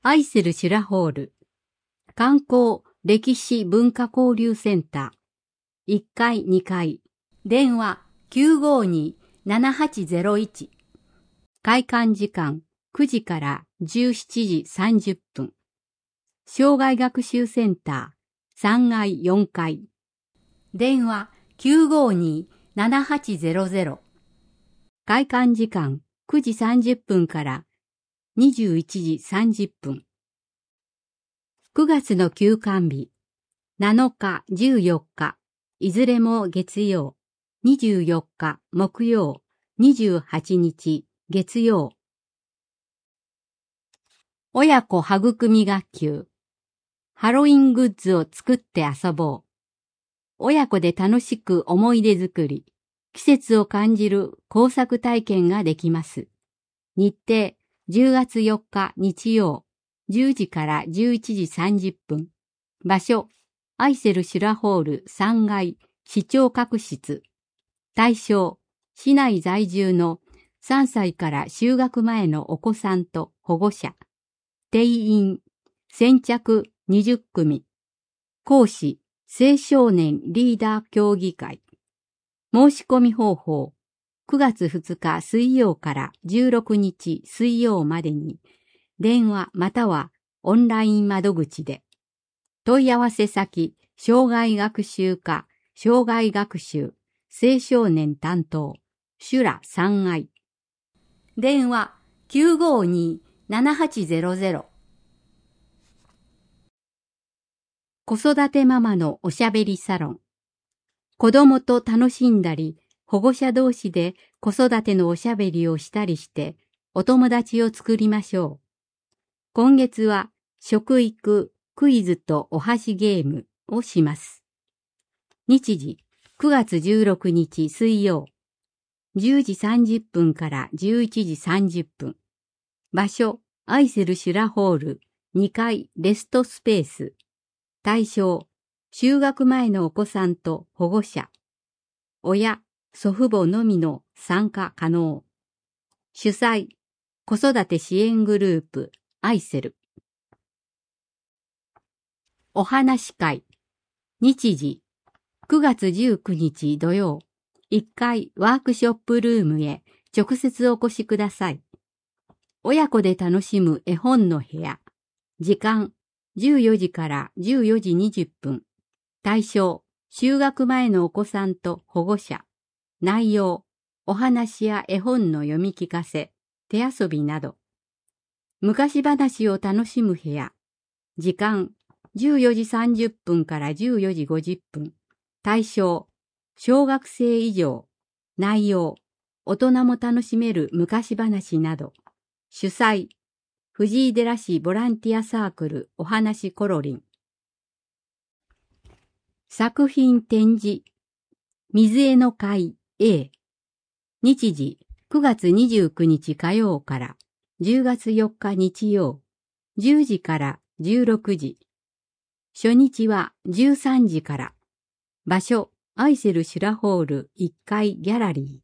愛するシュラホール観光歴史文化交流センター1階2階電話 952-7801 開館時間9時から17時30分障害学習センター3階4階電話 952-7800 開館時間9時30分から21時30分9月の休館日7日14日いずれも月曜24日木曜28日月曜親子育み学級ハロウィングッズを作って遊ぼう親子で楽しく思い出作り季節を感じる工作体験ができます日程10月4日日曜10時から11時30分場所アイセルシュラホール3階視聴覚室対象市内在住の3歳から就学前のお子さんと保護者定員先着20組講師青少年リーダー協議会申し込み方法9月2日水曜から16日水曜までに電話またはオンライン窓口で問い合わせ先障害学習課障害学習青少年担当シュラ3階電話 952-7800 子育てママのおしゃべりサロン子供と楽しんだり保護者同士で子育てのおしゃべりをしたりしてお友達を作りましょう。今月は食育、クイズとお箸ゲームをします。日時9月16日水曜10時30分から11時30分場所アイセルシュラホール2階レストスペース対象就学前のお子さんと保護者親祖父母のみの参加可能主催子育て支援グループアイセルお話会日時9月19日土曜1階ワークショップルームへ直接お越しください親子で楽しむ絵本の部屋時間14時から14時20分対象就学前のお子さんと保護者内容お話や絵本の読み聞かせ手遊びなど昔話を楽しむ部屋時間14時30分から14時50分対象小学生以上内容大人も楽しめる昔話など主催藤井寺市ボランティアサークルお話コロリン作品展示水江の会 A 日時9月29日火曜から10月4日日曜10時から16時初日は13時から場所アイセルシュラホール1階ギャラリー